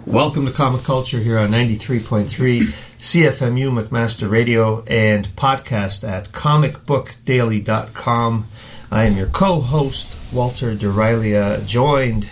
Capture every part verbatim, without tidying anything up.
Welcome to Comic Culture here on ninety-three point three C F M U McMaster Radio and podcast at comic book daily dot com. I am your co-host, Walter Derylia, joined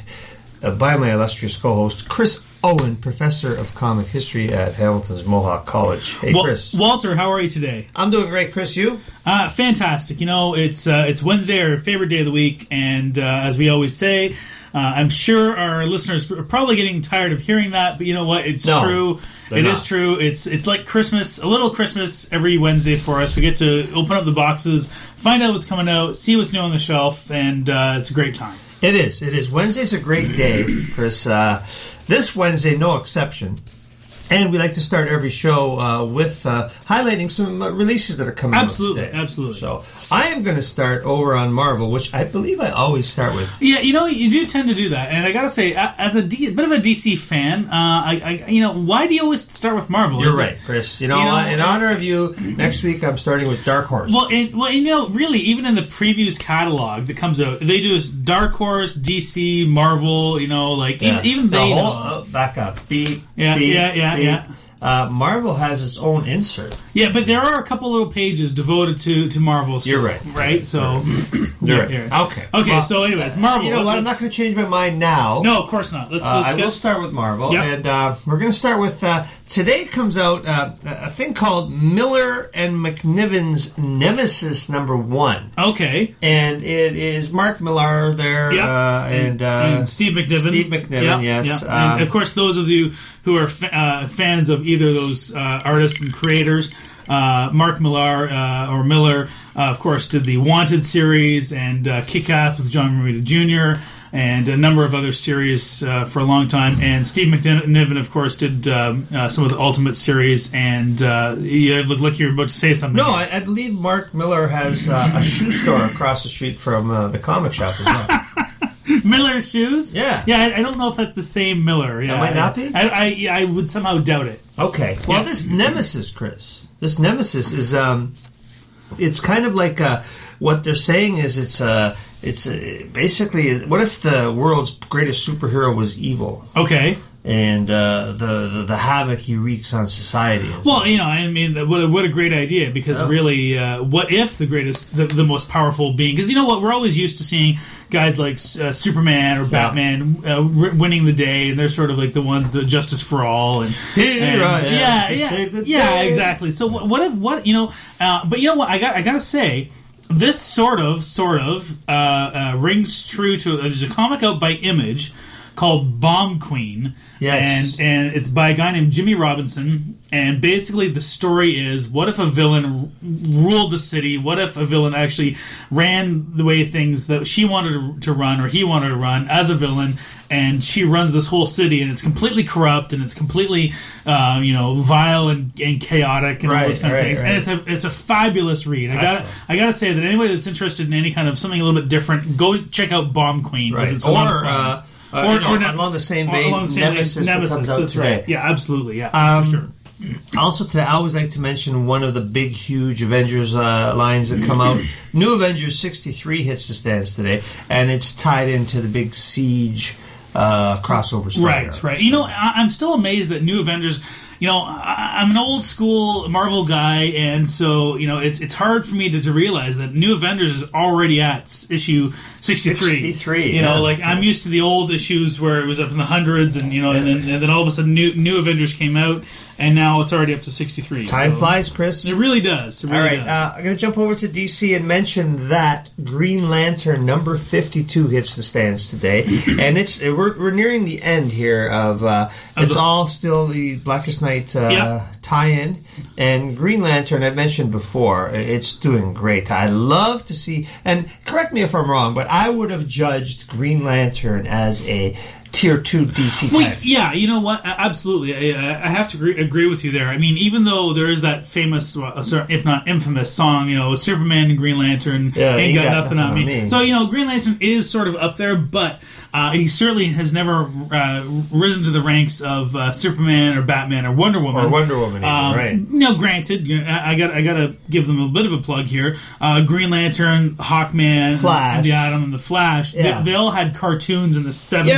by my illustrious co-host, Chris Owen, professor of comic history at Hamilton's Mohawk College. Hey, Well, Chris. Walter, how are you today? I'm doing great, Chris. You? Uh, fantastic. You know, it's uh, it's Wednesday, our favorite day of the week, and uh, as we always say, uh, I'm sure our listeners are probably getting tired of hearing that, but you know what? It's No, true. they're It not. is true. It's it's like Christmas, a little Christmas every Wednesday for us. We get to open up the boxes, find out what's coming out, see what's new on the shelf, and uh, it's a great time. It is. It is. Wednesday's a great day, Chris. Uh, this Wednesday, no exception. And we like to start every show uh, with uh, highlighting some uh, releases that are coming Absolutely, out today. absolutely. So I am going to start over on Marvel, which I believe I always start with. Yeah, you know, you do tend to do that, and I gotta say, a- as a D, bit of a D C fan, uh, I, I, you know, why do you always start with Marvel? You're Is right, it- Chris. You know, you know, uh, in honor of you, next week I'm starting with Dark Horse. Well, and, well, you know, really, even in the previews catalog that comes out, they do this Dark Horse, D C, Marvel. You know, like Yeah. even, even The they whole, know. uh, back up. Beep, Yeah, beep, yeah, yeah, beep. yeah. Uh, Marvel has its own insert. Yeah, but there are a couple little pages devoted to to Marvel. Still, You're right. right? So, You're yeah, right. yeah. Okay. Okay. Well, so, anyways, Marvel. You know what? I'm not let's- going to change my mind now. No, of course not. Let's Uh, let's I get. will start with Marvel, Yep. and uh, we're going to start with uh, today comes out uh, a thing called Miller and McNiven's Nemesis number one, Okay. and it is Mark Millar there, Yep. uh, and, uh, and Steve McNiven. Steve McNiven, Yep, yes, yep. um, and of course, those of you who are fa- uh, fans of either of those uh, artists and creators, uh, Mark Millar uh, or Miller, uh, of course, did the Wanted series and uh, Kick-Ass with John Romita Junior and a number of other series uh, for a long time. And Steve McNiven, of course, did um, uh, some of the Ultimate series. And uh, you look like you're about to say something. no, I, I believe Mark Miller has uh, a shoe store across the street from uh, the comic shop as well. Miller's shoes? Yeah. Yeah, I, I don't know if that's the same Miller. Yeah, might not be? I, I, yeah, I would somehow doubt it. Okay. Well, Yeah. this Nemesis, Chris, this Nemesis is, um, it's kind of like uh, what they're saying is it's uh, it's uh, basically what if the world's greatest superhero was evil Okay. and uh, the, the the havoc he wreaks on society. And Well, stuff. you know, I mean, what a, what a great idea, because Yeah. really, uh, what if the greatest, the, the most powerful being, because you know what, we're always used to seeing guys like uh, Superman or Batman uh, r- winning the day, and they're sort of like the ones, the justice for all, and, Here and, I am yeah, to yeah, save the yeah, day. exactly. So what, what if, what, you know, uh, but you know what, I got, I gotta say, this sort of, sort of, uh, uh, rings true to, uh, there's a comic out by Image called Bomb Queen. Yes. And and it's by a guy named Jimmy Robinson, and basically the story is, what if a villain r- ruled the city? What if a villain actually ran the way things that she wanted to, to run, or he wanted to run as a villain, and she runs this whole city, and it's completely corrupt, and it's completely, uh, you know, vile and, and chaotic, and all Right, those kind right, of things. right. And it's a it's a fabulous read. I got Excellent. I got to say that anybody that's interested in any kind of something a little bit different, go check out Bomb Queen, because right. it's a lot of Or, fun. uh, uh, you know, ne- along the same or vein, along the same Nemesis, vein, that Nemesis, comes out that's today. right. Yeah, absolutely. Yeah, Um, for sure. Also today, I always like to mention one of the big, huge Avengers uh, lines that come out. New Avengers sixty-three hits the stands today, and it's tied into the big Siege uh, crossover story. Right, right. You know, I, I'm still amazed that New Avengers. You know, I, I'm an old school Marvel guy, and so you know, it's it's hard for me to, to realize that New Avengers is already at s- issue sixty-three. sixty-three, You know, yeah. like I'm used to the old issues where it was up in the hundreds, and you know, and then and then all of a sudden, New New Avengers came out, and now it's already up to sixty-three. Time so- flies, Chris. It really does. It really All right, does. uh, I'm going to jump over to D C and mention that Green Lantern number fifty-two hits the stands today, and it's we're, we're nearing the end here of uh, it's the- all still the Blackest Night uh, Yep. tie-in, and Green Lantern I've mentioned before, it's doing great. I love to see, and correct me if I'm wrong, but I would have judged Green Lantern as a tier two D C Well, type. yeah, you know what? A- Absolutely, I, I have to agree, agree with you there. I mean, even though there is that famous, well, sorry, if not infamous, song, you know, Superman and Green Lantern Yeah, ain't you got, nothing, on me. me. So you know, Green Lantern is sort of up there, but uh, he certainly has never uh, risen to the ranks of uh, Superman or Batman or Wonder Woman. Or Wonder Woman, even, Um, right. No, granted, you know, I, I got I got to give them a bit of a plug here. Uh, Green Lantern, Hawkman, Flash. and the Atom, and the Flash. Yeah. They, they all had cartoons in the Yeah, seventies.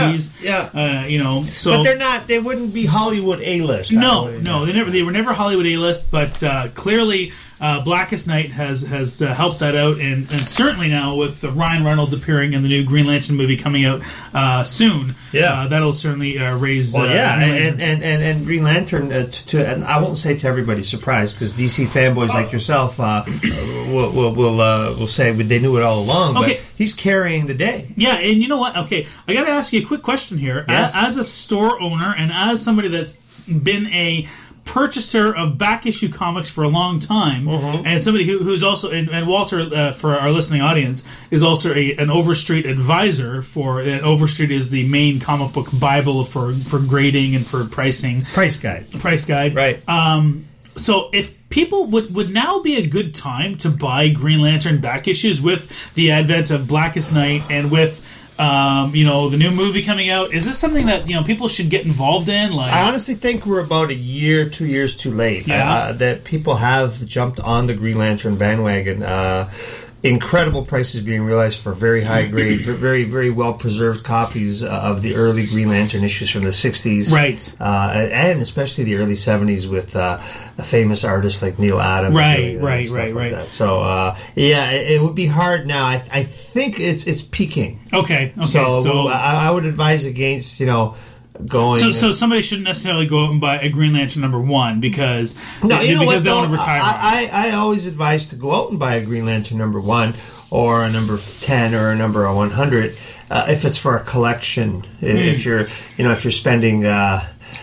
Yeah. Uh, you know, so but they're not. They wouldn't be Hollywood A-list. No, no, they never. They were never Hollywood A-list, but uh, clearly. Uh, Blackest Night has has uh, helped that out, and, and certainly now with uh, Ryan Reynolds appearing in the new Green Lantern movie coming out uh, soon, yeah, uh, that'll certainly uh, raise. Well, uh, yeah, and, and, and and Green Lantern uh, to, to and I won't say to everybody's surprise because D C fanboys like yourself uh, will will will, uh, will say they knew it all along. Okay. But he's carrying the day. Yeah, and you know what? Okay, I got to ask you a quick question here. Yes. As, as a store owner and as somebody that's been a purchaser of back issue comics for a long time, mm-hmm. and somebody who, who's also and, and Walter uh, for our listening audience is also a, an Overstreet advisor for uh, Overstreet is the main comic book bible for for grading and for pricing price guide price guide right. Um, so if people would would now be a good time to buy Green Lantern back issues with the advent of Blackest Night and with Um, you know, the new movie coming out. Is this something that, you know, people should get involved in? Like, I honestly think we're about a year, two years too late. Yeah. Uh, that people have jumped on the Green Lantern bandwagon. Uh, incredible prices being realized for very high grade, very, very well preserved copies of the early Green Lantern issues from the sixties. Right. Uh, and especially the early seventies with uh, a famous artist like Neil Adams. Right, and, right, stuff right, like right. That. So, uh, yeah, it, it would be hard now. I, I think it's it's peaking. Okay, okay. So, So, I, I would advise against, you know, going. so, so somebody shouldn't necessarily go out and buy a Green Lantern number one because, no, you know because what, they though, want to retire. I, I, I always advise to go out and buy a Green Lantern number one or a number ten or a number one hundred uh, if it's for a collection. Mm. If you're, you know, if you're spending uh,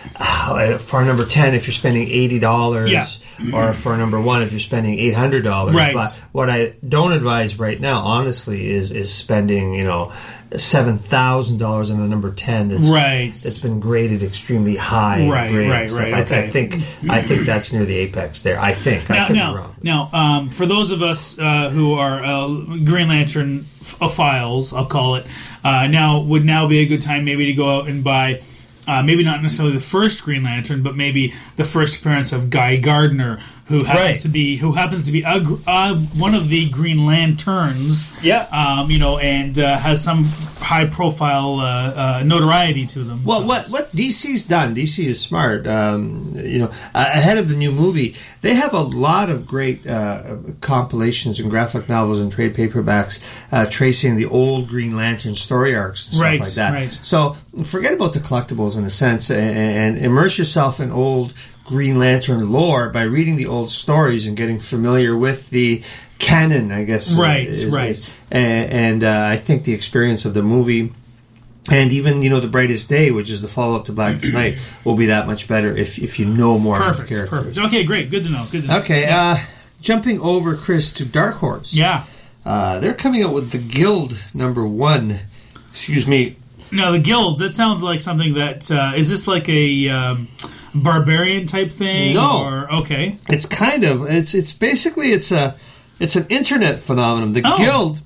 for a number ten, if you're spending eighty dollars. Yeah. Or for number one, if you're spending eight hundred dollars. Right. But what I don't advise right now, honestly, is is spending, you know, seven thousand dollars on a number ten. That's, right. That's been graded extremely high. Right, grade right, stuff. right. I, Okay. I think I think that's near the apex there. I think. I Now, could now, be wrong. now um, for those of us uh, who are uh, Green Lantern f- files, I'll call it, uh, now would now be a good time maybe to go out and buy. Uh, maybe not necessarily the first Green Lantern, but maybe the first appearance of Guy Gardner, who happens Right. to be who happens to be a, gr- uh, one of the Green Lanterns. Yeah. Um, you know, and uh, has some high profile uh, uh, notoriety to them. Well, So what what D C's done, D C is smart. Um, you know, uh, ahead of the new movie, they have a lot of great uh, compilations and graphic novels and trade paperbacks uh, tracing the old Green Lantern story arcs and stuff Right, like that. right. So forget about the collectibles in a sense, and, and immerse yourself in old Green Lantern lore by reading the old stories and getting familiar with the canon, I guess. Right, is, right. is- and and uh, I think the experience of the movie. And even, you know, The Brightest Day, which is the follow-up to Blackest Night, will be that much better if if you know more about the perfect, character. perfect. Okay, great, good to know. Good to know. Okay, uh, jumping over, Chris, to Dark Horse. Yeah. Uh, they're coming out with the Guild number one. Excuse me. No, the Guild. That sounds like something that uh, is this like a um, barbarian type thing? No. Or, okay. It's kind of it's it's basically it's a it's an internet phenomenon. The Oh. Guild,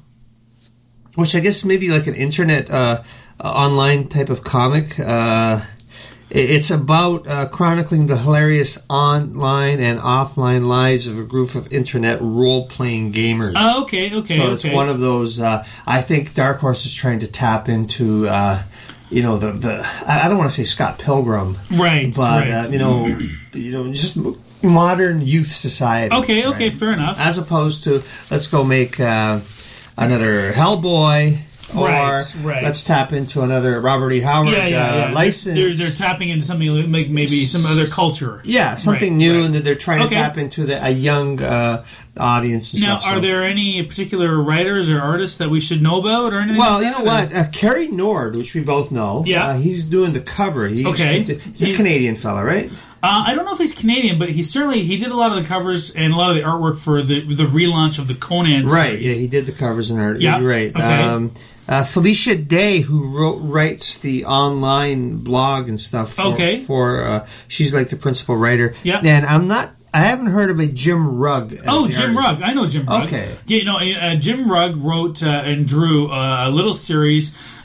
which I guess maybe like an internet uh, uh, online type of comic. Uh, it- it's about uh, chronicling the hilarious online and offline lives of a group of internet role-playing gamers. Oh, okay, okay. So it's okay. one of those. Uh, I think Dark Horse is trying to tap into, uh, you know, the the. I I don't want to say Scott Pilgrim, Right, but right. uh, you know, you know, just modern youth society. Okay, okay, right? fair enough. As opposed to let's go make uh, another Hellboy. Or Right, right. let's tap into another Robert E. Howard yeah, yeah, uh, yeah. license. They're, they're tapping into something like maybe some other culture. yeah, something Right, new, right. and that they're trying Okay. to tap into the, a young uh, audience. And Now, stuff, are so- there any particular writers or artists that we should know about or anything? Well, like you know that, what? Uh, Kerry Nord, which we both know, Yeah. uh, he's doing the cover. He's, Okay. he's a He- Canadian fella, right? Uh, I don't know if he's Canadian, but he certainly he did a lot of the covers and a lot of the artwork for the the relaunch of the Conan series. Right. Yeah, he did the covers and art. Yeah, You're right. okay. Um, uh, Felicia Day, who wrote, writes the online blog and stuff. For, Okay. For uh, she's like the principal writer. Yeah. And I'm not. I haven't heard of a Jim Rugg. as Oh, the Jim artist. Rugg. I know Jim Rugg. Okay. Yeah, you know, uh, Jim Rugg wrote uh, and drew uh, a little series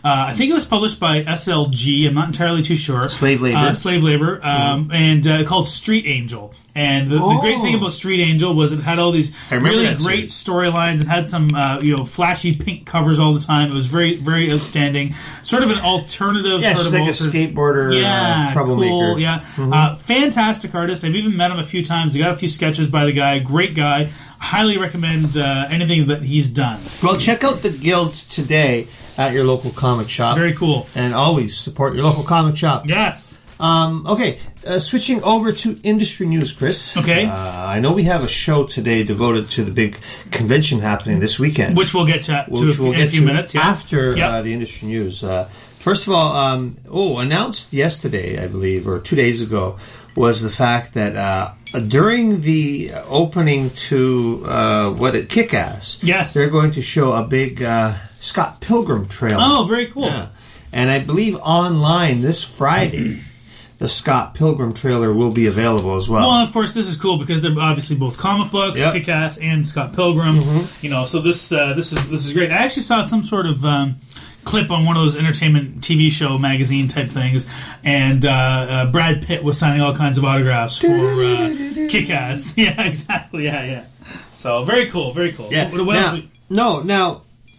Uh, I think it was published by S L G. I'm not entirely too sure. Slave labor. Uh, slave labor. Um, mm. And uh, called Street Angel. And the, oh. the great thing about Street Angel was it had all these really great storylines. It had some uh, you know flashy pink covers all the time. It was very very outstanding. Sort of an alternative. Yeah, sort she's of like a skateboarder, yeah, uh, troublemaker. Cool, yeah, mm-hmm. uh, fantastic artist. I've even met him a few times. I got a few sketches by the guy. Great guy. Highly recommend uh, anything that he's done. Well, check out the guilds today at your local comic shop. Very cool. And always support your local comic shop. Yes. Um, okay, uh, switching over to industry news, Chris. Okay. Uh, I know we have a show today devoted to the big convention happening this weekend. Which we'll get to, to which a, we'll in get a few to minutes. Yeah. After yep. uh, the industry news. Uh, first of all, um, oh, announced yesterday, I believe, or two days ago, was the fact that uh, during the opening to uh, what it Kick-Ass, yes. they're going to show a big uh, Scott Pilgrim trailer. Oh, very cool. Yeah. And I believe online this Friday, the Scott Pilgrim trailer will be available as well. Well, and of course, this is cool because they're obviously both comic books, yep. Kick-Ass and Scott Pilgrim. Mm-hmm. You know, so this uh, this is this is great. I actually saw some sort of um, clip on one of those entertainment T V show magazine type things, and uh, uh, Brad Pitt was signing all kinds of autographs for uh, Kick-Ass. Yeah, exactly. Yeah, yeah. So very cool, very cool. Yeah. So what now, else we- no, now.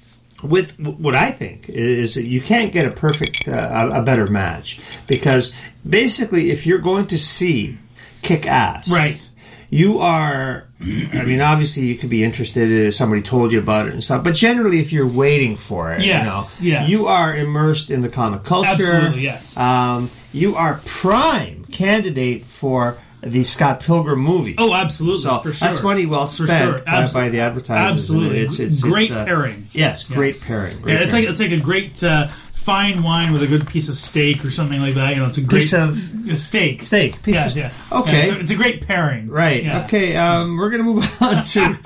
With what I think is that you can't get a perfect, uh, a better match, because basically, if you're going to see Kick-Ass, right, you are. I mean, obviously, you could be interested if somebody told you about it and stuff, but generally, if you're waiting for it, yes, you know, yes. you are immersed in the comic culture. Absolutely, yes. Um, you are prime candidate for the Scott Pilgrim movie. Oh, absolutely, so for sure. That's money well spent sure. by, by the advertisers. Absolutely, it's, it's, great it's, uh, pairing. Yes, great yeah. pairing. Great yeah, it's pairing. like it's like a great uh, fine wine with a good piece of steak or something like that. You know, it's a great piece of a steak. Steak. Piece yeah, of, yeah. Okay, yeah, it's, a, it's a great pairing. Right. Yeah. Okay. Um, we're gonna move on to.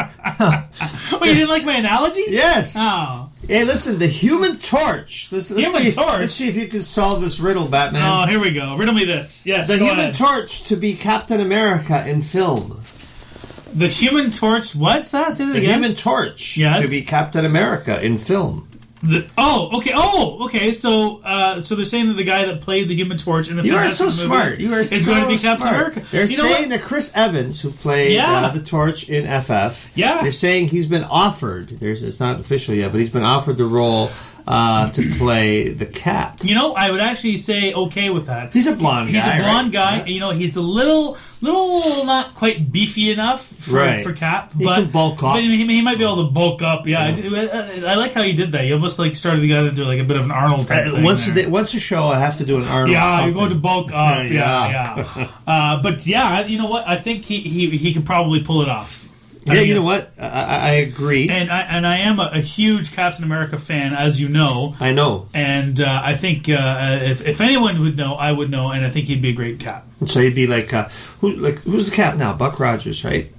Wait, you didn't like my analogy? Yes. Oh. Hey, listen, the Human Torch. Let's, let's Human see, Torch? Let's see if you can solve this riddle, Batman. Oh, here we go. Riddle me this. Yes, the go Human ahead. Torch to be Captain America in film. The Human Torch, what's that? Say that the again. The Human Torch yes? to be Captain America in film. The, oh, okay. Oh, okay. So, uh, so they're saying that the guy that played the Human Torch in the you film are so smart. You are is so going to be Captain smart. America. They're you know saying what? that Chris Evans, who played yeah. uh, the Torch in F F, yeah, they're saying he's been offered. There's, it's not official yet, but he's been offered the role. Uh, to play the Cap. You know, I would actually say okay with that. He's a blonde he's guy. He's a blonde right? guy. Yeah. You know, he's a little, little not quite beefy enough for, right. for Cap. He but, can bulk up. But he, he might be able to bulk up. Yeah, yeah. I, I like how he did that. He almost like started to get into like a bit of an Arnold type uh, thing. Once there. a, once a show, I have to do an Arnold. Yeah, something. you're going to bulk up. yeah, yeah. yeah. uh, but yeah, you know what? I think he, he, he could probably pull it off. Yeah, you know what? I, I agree. And I, and I am a, a huge Captain America fan, as you know. I know. And uh, I think uh, if, if anyone would know, I would know, and I think he'd be a great Cap. So he'd be like, uh, who, like who's the Cap now? Buck Rogers, right?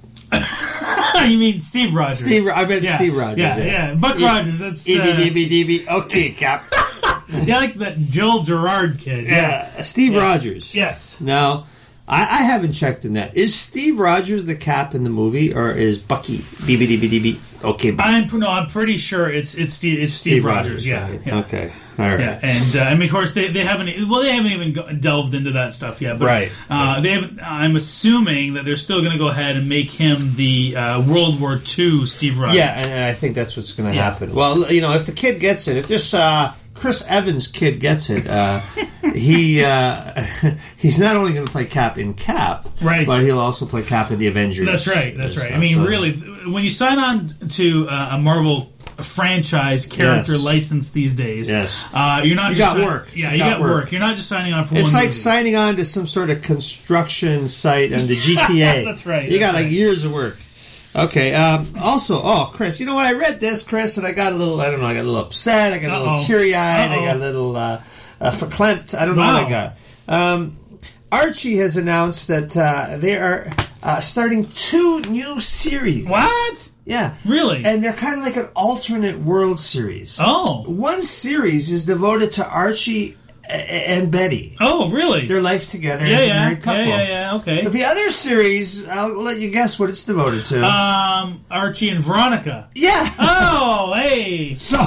You mean Steve Rogers? Steve, I meant yeah, Steve Rogers. Yeah, yeah, yeah. Buck e- Rogers. That's E B D B D B. Okay, Cap. Yeah, like that Joel Gerard kid. Yeah, yeah. Steve yeah. Rogers. Yes. No. I, I haven't checked in that. Is Steve Rogers the Cap in the movie, or is Bucky B B D B D B? Okay, I'm no, I'm pretty sure it's it's Steve it's Steve, Steve Rogers. Rogers yeah, right. yeah. Okay. All right. Yeah, and uh, I mean, of course, they, they haven't. Well, they haven't even go- delved into that stuff yet. But, right. Uh, right. They haven't. I'm assuming that they're still going to go ahead and make him the uh, World War Two Steve Rogers. Yeah, and I think that's what's going to yeah. happen. Well, you know, if the kid gets it, if this uh, Chris Evans kid gets it, uh, he uh, he's not only going to play Cap in Cap, right, but he'll also play Cap in the Avengers. That's right. That's right. Stuff, I mean, so. really, when you sign on to uh, a Marvel franchise character yes. license these days, yes. uh, you're not you just got si- work. Yeah, you, you got, got work. work. You're not just signing on for it's one. It's like movie. signing on to some sort of construction site on the G T A. That's right. You that's got right. like years of work. Okay. Um, also, oh, Chris, you know what? I read this, Chris, and I got a little. I don't know. I got a little upset. I got a Uh-oh. little teary-eyed. Uh-oh. I got a little uh, uh, verklempt. I don't know wow. what I got. Um, Archie has announced that uh, they are uh, starting two new series. What? Yeah. Really? And they're kind of like an alternate world series. Oh. One series is devoted to Archie and Betty. Oh, really? Their life together yeah, as a yeah. married couple. Yeah, yeah, yeah. Okay. But the other series, I'll let you guess what it's devoted to. Um, Archie and Veronica. Yeah. Oh, hey. So,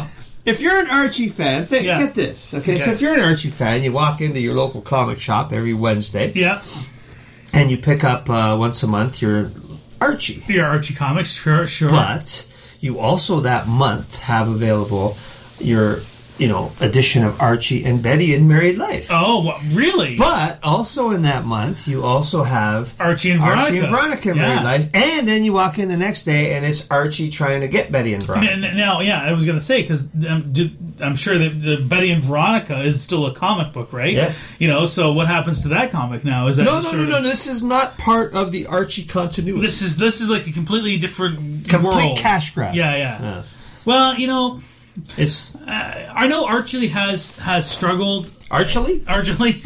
if you're an Archie fan, think, Yeah. get this. Okay, Okay. so if you're an Archie fan, you walk into your local comic shop every Wednesday, Yeah. and you pick up uh, once a month your Archie. Your Archie comics, sure, sure. But you also that month have available your, you know, edition of Archie and Betty in Married Life. Oh, what, really? But also in that month, you also have Archie and Veronica. Archie and Veronica in Yeah. Married Life. And then you walk in the next day, and it's Archie trying to get Betty and Veronica. N- n- Now, yeah, I was going to say, because I'm, I'm sure that the Betty and Veronica is still a comic book, right? Yes. You know, so what happens to that comic now? Is that No, just no, sort no, of- no. This is not part of the Archie continuity. This is this is like a completely different Complete world. cash grab. Yeah, yeah, Yeah. Well, you know, It's I know Archie has has struggled. Archie? Archie,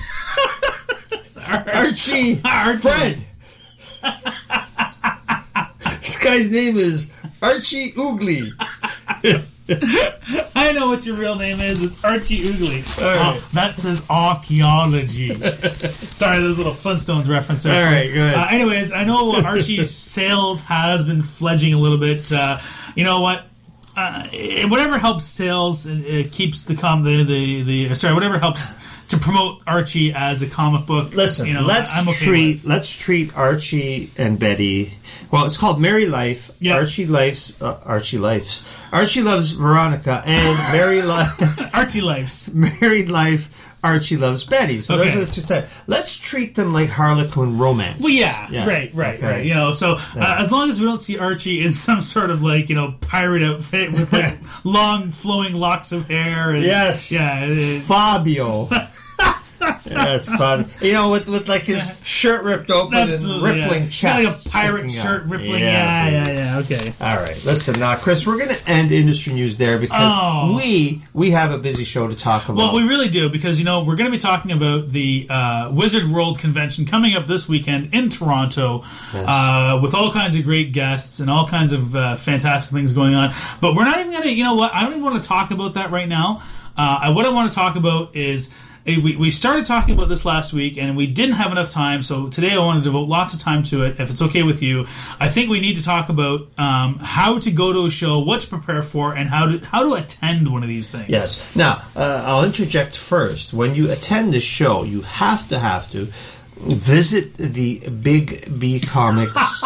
Archie. Archie. Fred. This guy's name is Archie Oogly. I know what your real name is. It's Archie Oogly. right. Oh, that says archaeology. Sorry, there's a little Flintstones reference there. All right, good. Uh, anyways, I know Archie's sales has been fledging a little bit. Uh, you know what? Uh, it- whatever helps sales, it, it keeps the com the, the the sorry, whatever helps to promote Archie as a comic book. Listen, you know, let's I'm okay treat with. let's treat Archie and Betty. Well, it's called Merry Life. Yeah. Archie Life's uh, Archie Life's Archie loves Veronica, and Merry Life Archie Lives. Married Life. Archie loves Betty. So Okay. that's what it's just that. Let's treat them like Harlequin romance. Well, yeah, Yeah. right, right, Okay. right. You know, so uh, as long as we don't see Archie in some sort of like you know pirate outfit with like long flowing locks of hair. And, Yes. yeah. it- Fabio. That's fun. You know, with with like his shirt ripped open Absolutely, and rippling yeah. chest. Like a pirate sticking shirt out. rippling. Yeah, yeah, yeah. Okay. All right, listen, uh, Chris. We're going to end industry news there because Oh. we we have a busy show to talk about. Well, we really do because you know we're going to be talking about the uh, Wizard World Convention coming up this weekend in Toronto, uh, with all kinds of great guests and all kinds of uh, fantastic things going on. But we're not even going to. You know what? I don't even want to talk about that right now. Uh, I- what I want to talk about is. We, we started talking about this last week and we didn't have enough time, so today I want to devote lots of time to it, if it's okay with you. I think we need to talk about um, how to go to a show, what to prepare for, and how to how to attend one of these things. Yes. Now, uh, I'll interject first. When you attend this show, you have to have to visit the Big B Comics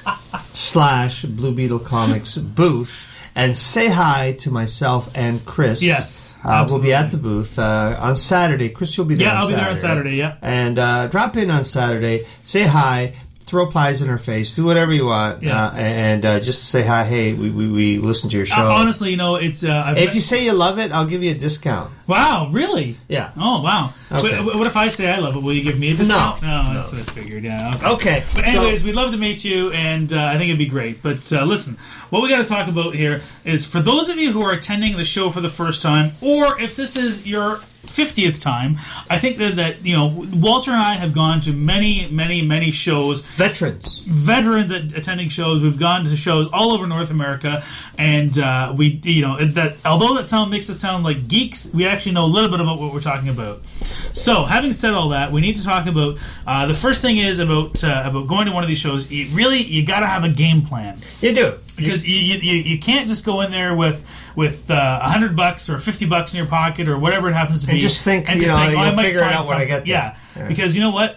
slash Blue Beetle Comics booth and say hi to myself and Chris. Yes, Uh, we'll be absolutely. at the booth uh, on Saturday. Chris, you'll be there Yeah, on I'll be Saturday. there on Saturday, yeah. And uh, drop in on Saturday, say hi, throw pies in her face, do whatever you want, Yeah. uh, and uh, just say hi. Hey, we, we, we listen to your show. Uh, honestly, you know, it's... Uh, I've If you say you love it, I'll give you a discount. Wow, really? Yeah. Oh, wow. Okay. Wh- What if I say I love it? Will you give me a discount? No. No, that's what I figured, yeah. Okay. Okay. But anyways, we'd love to meet you, and uh, I think it'd be great. But uh, listen, what we got to talk about here is for those of you who are attending the show for the first time, or if this is your fiftieth time, I think that, that you know, Walter and I have gone to many, many, many shows. Veterans. Veterans at attending shows. We've gone to shows all over North America, and uh, we, you know, that although that sound makes us sound like geeks, we actually know a little bit about what we're talking about. So, having said all that, we need to talk about uh, the first thing is about uh, about going to one of these shows. You really, you got to have a game plan You do. because you, you you you can't just go in there with with a uh, hundred bucks or fifty bucks in your pocket or whatever it happens to And be, just think, and you just know, think, oh, I you'll might figure it find out when I something. get there. Yeah, Yeah. because you know what.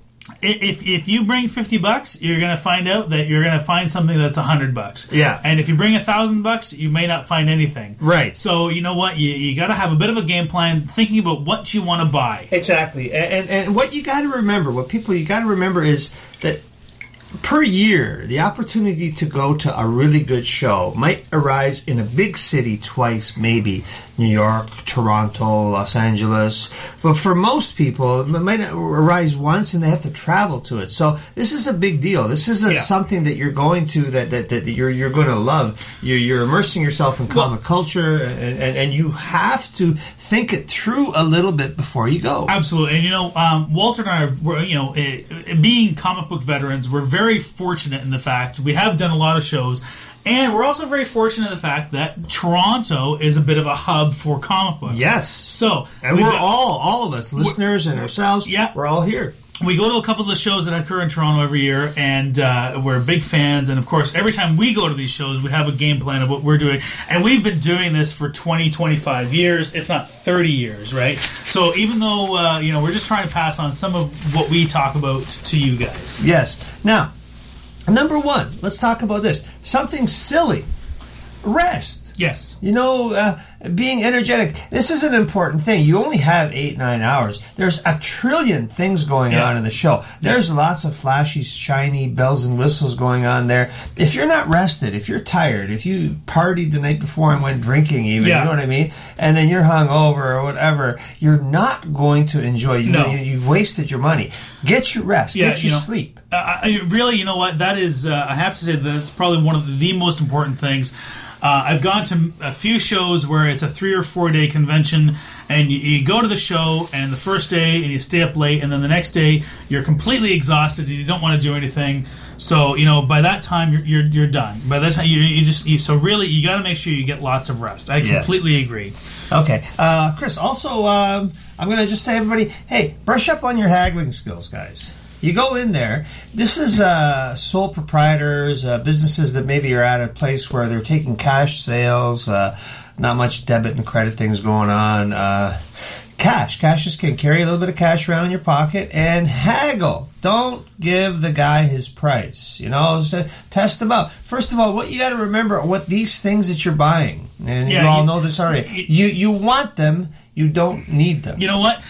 If if you bring fifty bucks, you're gonna find out that you're gonna find something that's a hundred bucks. Yeah. And if you bring a thousand bucks, you may not find anything. Right. So you know what? You you got to have a bit of a game plan, thinking about what you want to buy. Exactly. And, and, and what you got to remember, what people you got to remember is that per year, the opportunity to go to a really good show might arise in a big city twice, maybe New York, Toronto, Los Angeles. But for most people, it might arise once and they have to travel to it. So this is a big deal. This is a, Yeah. something that you're going to that, that, that you're you're going to love. You're, you're immersing yourself in comic culture, and, and, and you have to think it through a little bit before you go. Absolutely, and you know, um, Walter and I, are, we're, you know, uh, being comic book veterans, we're very fortunate in the fact we have done a lot of shows, and we're also very fortunate in the fact that Toronto is a bit of a hub for comic books. Yes. So And we've we're got- all, all of us, listeners and ourselves, Yeah. we're all here. we go to a couple of the shows that occur in Toronto every year, and uh, we're big fans. And, of course, every time we go to these shows, we have a game plan of what we're doing. And we've been doing this for twenty, twenty-five years, if not thirty years, right? So even though, uh, you know, we're just trying to pass on some of what we talk about to you guys. Yes. Now, number one, let's talk about this. Something silly. Rest. Yes. You know, uh, being energetic. This is an important thing. You only have eight, nine hours. There's a trillion things going yeah. on in the show. There's yeah. lots of flashy, shiny bells and whistles going on there. If you're not rested, if you're tired, if you partied the night before and went drinking even, yeah. you know what I mean? And then you're hungover or whatever, you're not going to enjoy. You, no. you, you've wasted your money. Get your rest. Yeah, Get your you know, sleep. Uh, I, really, you know what? That is, uh, I have to say, that's probably one of the most important things. Uh, I've gone to a few shows where it's a three or four day convention, and you, you go to the show, and the first day, and you stay up late, and then the next day, you're completely exhausted, and you don't want to do anything. So, you know, by that time, you're you're, you're done. By that time, you, you just you, so really, you got to make sure you get lots of rest. I yeah. completely agree. Okay, uh, Chris. Also, um, I'm going to just say, everybody, hey, brush up on your haggling skills, guys. You go in there. This is uh, sole proprietors, uh, businesses that maybe are at a place where they're taking cash sales, uh, not much debit and credit things going on. Uh, cash. Cash is king. Carry a little bit of cash around in your pocket and haggle. Don't give the guy his price. You know, so test him out. First of all, what you got to remember are what these things that you're buying, and yeah, you all you, know this already. You, you want them. You don't need them. You know what?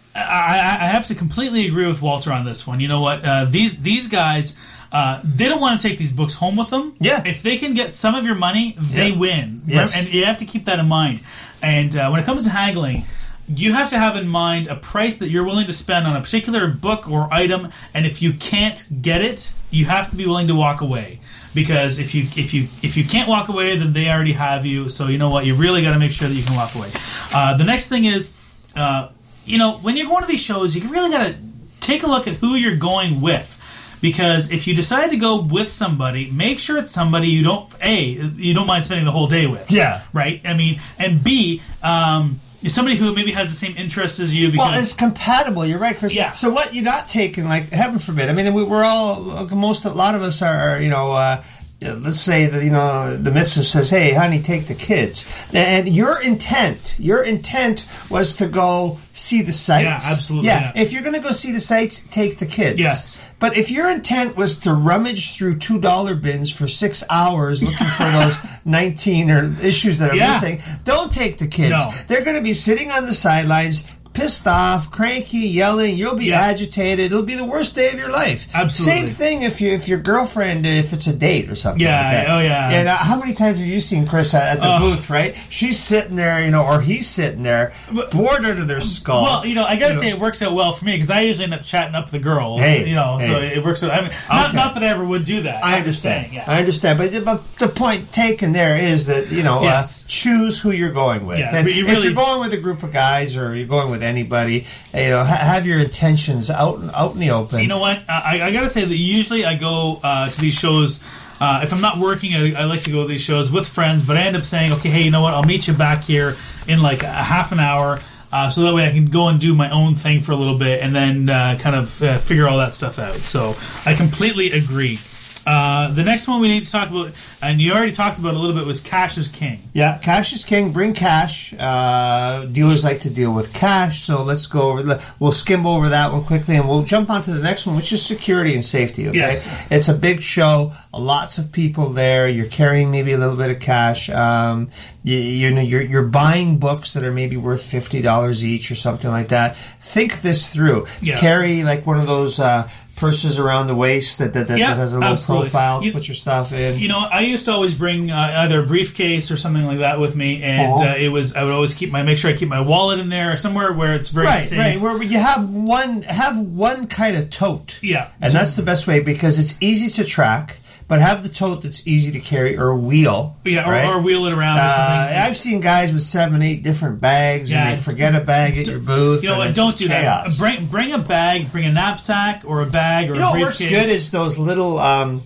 I, I have to completely agree with Walter on this one. You know what? Uh, these these guys, uh, they don't want to take these books home with them. Yeah. If they can get some of your money, they yeah. win. Yes. And you have to keep that in mind. And uh, when it comes to haggling, you have to have in mind a price that you're willing to spend on a particular book or item. And if you can't get it, you have to be willing to walk away. Because if you if you if you can't walk away, then they already have you. So you know what? You really got to make sure that you can walk away. Uh, the next thing is. Uh, You know, when you're going to these shows, you really got to take a look at who you're going with. Because if you decide to go with somebody, make sure it's somebody you don't, A, you don't mind spending the whole day with. Yeah. Right? I mean, and B, um, somebody who maybe has the same interests as you. Because well, it's compatible. You're right, Chris. Yeah. So what you're not taking, like, heaven forbid. I mean, we, we're all, most, a lot of us are, you know, uh, let's say that, you know, the missus says, hey, honey, take the kids. And your intent, your intent was to go see the sights. Yeah, absolutely. Yeah, yeah. If you're going to go see the sights, take the kids. Yes. But if your intent was to rummage through two dollar bins for six hours looking for those nineteen or issues that are yeah. missing, don't take the kids. No. They're going to be sitting on the sidelines, pissed off, cranky, yelling. You'll be yeah. agitated. It'll be the worst day of your life. Absolutely. Same thing if you if your girlfriend, if it's a date or something. Yeah. Like that. Oh yeah. And uh, how many times have you seen Chris at the uh, booth? Right? She's sitting there, you know, or he's sitting there, bored out of their skull. Well, you know, I got to you say know. it works out well for me because I usually end up chatting up the girls. Hey, you know, hey. so it works out. I mean, not, okay. not that I ever would do that. I understand. Saying, yeah. I understand, but, but the point taken there is that you know, yes. uh, choose who you're going with. Yeah, and you if really, you're going with a group of guys or you're going with anybody, you know, ha- have your intentions out out in the open. You know what? I, I got to say that usually I go uh, to these shows. Uh, if I'm not working, I, I like to go to these shows with friends. But I end up saying, okay, hey, you know what? I'll meet you back here in like a half an hour. Uh, so that way I can go and do my own thing for a little bit and then uh, kind of uh, figure all that stuff out. So I completely agree. Uh, the next one we need to talk about, and you already talked about a little bit, was cash is king. Yeah, cash is king. Bring cash. Uh, dealers like to deal with cash, so let's go over. We'll skim over that one quickly, and we'll jump on to the next one, which is security and safety. Okay, yes. It's a big show. Lots of people there. You're carrying maybe a little bit of cash. Um, you, you know, you're you're buying books that are maybe worth fifty dollars each or something like that. Think this through. Yeah. Carry like one of those. Uh, purses around the waist that that, that, yeah, that has a little absolutely. profile to you, put your stuff in. You know, I used to always bring uh, either a briefcase or something like that with me, and uh-huh. uh, it was I would always keep my make sure I keep my wallet in there somewhere where it's very right, safe. Right, where you have one have one kind of tote. Yeah, and that's the best way because it's easy to track. But have the tote that's easy to carry or wheel. Yeah, or, right? or wheel it around or something. Uh, I've seen guys with seven, eight different bags yeah, and they forget a bag at your booth. You know what? Don't do chaos. that. Bring bring a bag, bring a knapsack or a bag or you know a briefcase. what works good is those little... Um,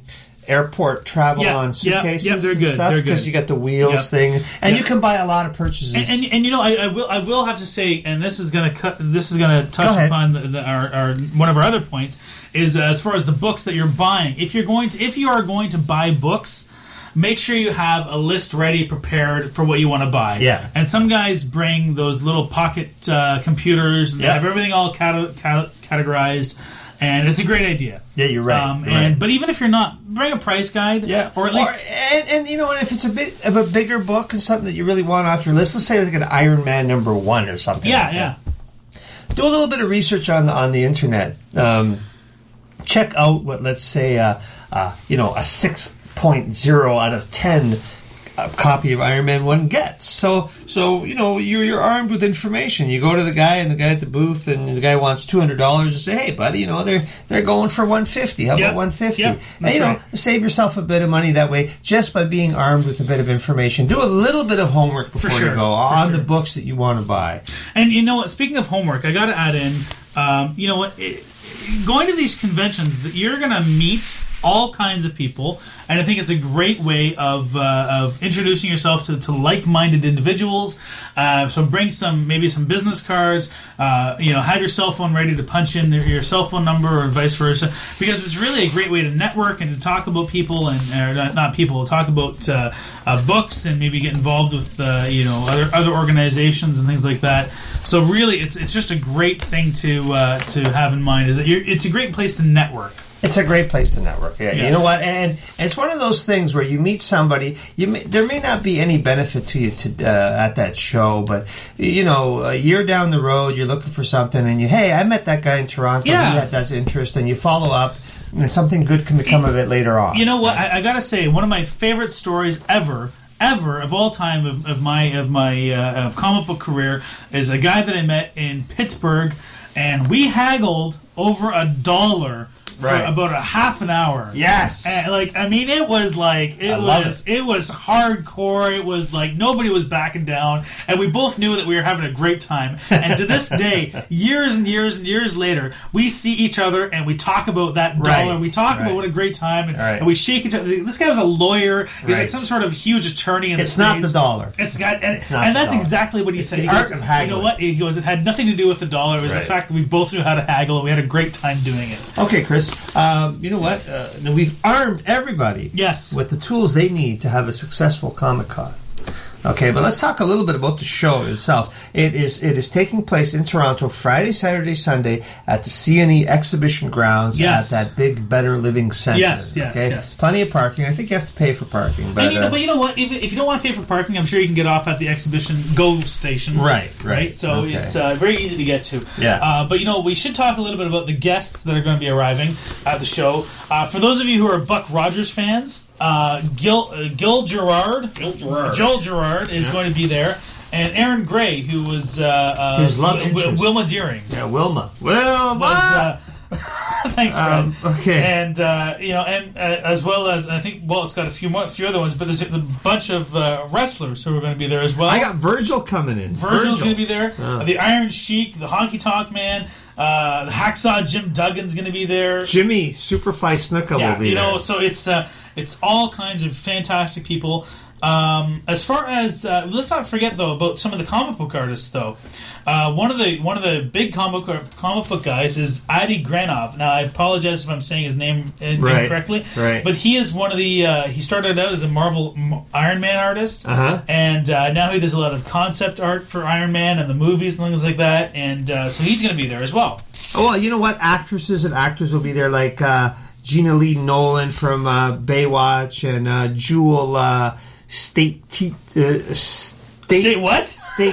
airport travel Yeah, on yeah, suitcases yeah, they're and good, stuff they're because good. you got the wheels Yep. thing, and Yep. you can buy a lot of purchases. And, and, and you know, I, I will I will have to say, and this is going to cut. This is going to touch ahead. upon the, the, our, our one of our other points is uh, as far as the books that you're buying. If you're going to if you are going to buy books, make sure you have a list ready, prepared for what you want to buy. Yeah. And some guys bring those little pocket uh, computers and they Yeah. have everything all cate- cate- categorized. And it's a great idea. Yeah, you're right. Um, You're and right. but even if you're not, bring a price guide. Yeah, Or at least and, and you know, if it's a bit of a bigger book and something that you really want off your list, let's say like an Iron Man number one or something. yeah, like yeah. that. Do a little bit of research on the on the internet. Um, check out what, let's say, uh, uh, you know, a six point zero out of ten uh, copy of Iron Man one gets. So, so you know, you're you're armed with information. You go to the guy and the guy at the booth, and the guy wants two hundred dollars. And say, hey, buddy, you know, they're they're going for one fifty. How Yep. about one fifty? Yep, And that's you know, right. save yourself a bit of money that way just by being armed with a bit of information. Do a little bit of homework before sure, you go for on sure. the books that you want to buy. And you know what? Speaking of homework, I got to add in. Um, you know what? It, going to these conventions, that you're going to meet all kinds of people, and I think it's a great way of uh, of introducing yourself to, to like-minded individuals. Uh, so bring some maybe some business cards. Uh, you know, have your cell phone ready to punch in your, your cell phone number, or vice versa, because it's really a great way to network and to talk about people and or not, not people, talk about uh, uh, books and maybe get involved with uh, you know other other organizations and things like that. So really, it's it's just a great thing to uh, to have in mind. Is that you're, it's a great place to network. It's a great place to network. Yeah, Yeah. you know what, and, and it's one of those things where you meet somebody. You may, there may not be any benefit to you to, uh, at that show, but you know, a year down the road, you're looking for something, and you, hey, I met that guy in Toronto. Yeah. He had that interest, and you follow up, and something good can become of it later on. You know what? I, I gotta say, one of my favorite stories ever, ever of all time of, of my of my uh, of comic book career is a guy that I met in Pittsburgh, and we haggled over a dollar for Right. about a half an hour. Yes. And, like, I mean, it was like it I love was it. was hardcore. It was like nobody was backing down, and we both knew that we were having a great time. And to this day, years and years and years later, we see each other and we talk about that Right. dollar. We talk Right. about what a great time, and, Right. and we shake each other. This guy was a lawyer. He was Right. like some sort of huge attorney in It's the not States. the dollar. It's got, and, not and the that's dollar. exactly what he It's said. the He art goes, of you haggling. know what? He goes, it had nothing to do with the dollar. It was Right. the fact that we both knew how to haggle, and we had a great time doing it. Okay, Chris. Um, you know what? Uh, we've armed everybody Yes. with the tools they need to have a successful Comic-Con. Okay, but let's talk a little bit about the show itself. It is it is taking place in Toronto Friday, Saturday, Sunday at the C and E Exhibition Grounds Yes. at that big Better Living Center. Yes, yes, okay? yes. Plenty of parking. I think you have to pay for parking, but And you know, uh, but you know what? If, if you don't want to pay for parking, I'm sure you can get off at the exhibition Go station. Right, right. So Okay. it's uh, very easy to get to. Yeah. Uh, but you know, we should talk a little bit about the guests that are going to be arriving at the show. Uh, for those of you who are Buck Rogers fans, uh, Gil uh, Gil Gerard, Gil Gerard. Joel Gerard is going to be there, and Aaron Gray, who was uh, uh, His love Wi- interest. Wilma Deering. yeah, Wilma. Wilma. Was, uh, thanks, Fred. Um, okay. And uh, you know, and uh, as well as I think, well, it's got a few more, few other ones, but there's a bunch of uh, wrestlers who are going to be there as well. I got Virgil coming in. Virgil's going to be there. Oh. The Iron Sheik, the Honky Tonk Man, uh, the Hacksaw Jim Duggan's going to be there. Jimmy Superfly Snuka Yeah, will be you know, there. so it's uh, it's all kinds of fantastic people. Um, as far as uh, let's not forget though about some of the comic book artists though. Uh, one of the one of the big comic book, comic book guys is Adi Granov. Now I apologize if I'm saying his name in, Right, incorrectly, right. but he is one of the. Uh, he started out as a Marvel M- Iron Man artist, Uh-huh. and uh, now he does a lot of concept art for Iron Man and the movies and things like that. And uh, so he's going to be there as well. Oh, well, you know what? Actresses and actors will be there, like uh, Gina Lee Nolan from uh, Baywatch and uh, Jewel uh, State... Te- uh, State... State what? State...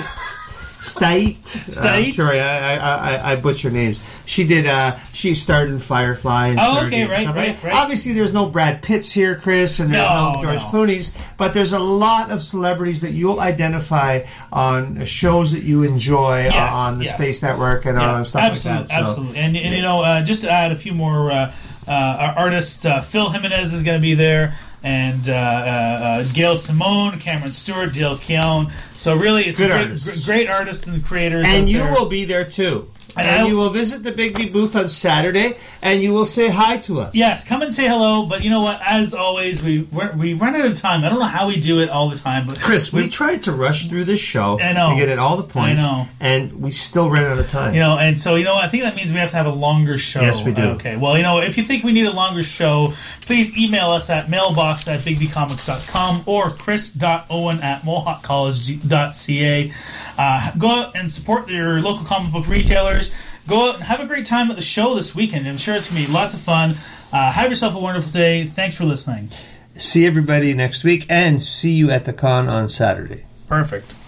State. State? Uh, sorry, I, I, I, I butcher names. She did. Uh, she starred in Firefly. And Oh, Stargate okay, and right, stuff. right, right. Obviously, there's no Brad Pitts here, Chris, and there's No, no, George no. Clooney's, but there's a lot of celebrities that you'll identify on shows that you enjoy Yes, uh, on the yes. Space Network and Yeah, on stuff absolutely, like that. So, absolutely. And, and you know, uh, just to add a few more uh, uh, artists, uh, Phil Jimenez is going to be there, and uh, uh, uh, Gail Simone, Cameron Stewart, Dale Keown. So really, it's Good a great, artists. gr- great artists and creators. and out you there. will be there too. And, And I- you will visit the Bigby booth on Saturday, and you will say hi to us. Yes, come and say hello. But you know what? As always, we we're, we run out of time. I don't know how we do it all the time, but Chris, we tried to rush through this show I know. to get at all the points, I know. and we still ran out of time. You know, and so, you know, I think that means we have to have a longer show. Yes, we do. Okay, well, you know, if you think we need a longer show, please email us at mailbox at bigby comics dot com or chris dot owen at mohawk college dot c a. Uh, go out and support your local comic book retailers. Go out and have a great time at the show this weekend. I'm sure it's going to be lots of fun. Uh, have yourself a wonderful day. Thanks for listening. See everybody next week, and see you at the con on Saturday. Perfect.